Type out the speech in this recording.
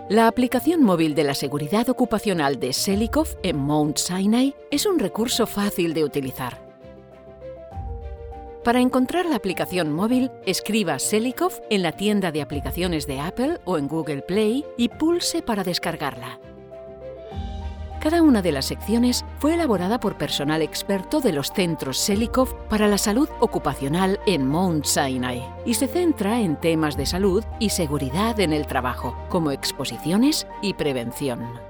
La aplicación móvil de la seguridad ocupacional de Selikov en Mount Sinai es un recurso fácil de utilizar. Para encontrar la aplicación móvil, escriba Selikov en la tienda de aplicaciones de Apple o en Google Play y pulse para descargarla. Cada una de las secciones fue elaborada por personal experto de los centros Selikov para la salud ocupacional en Mount Sinai y se centra en temas de salud y seguridad en el trabajo, como exposiciones y prevención.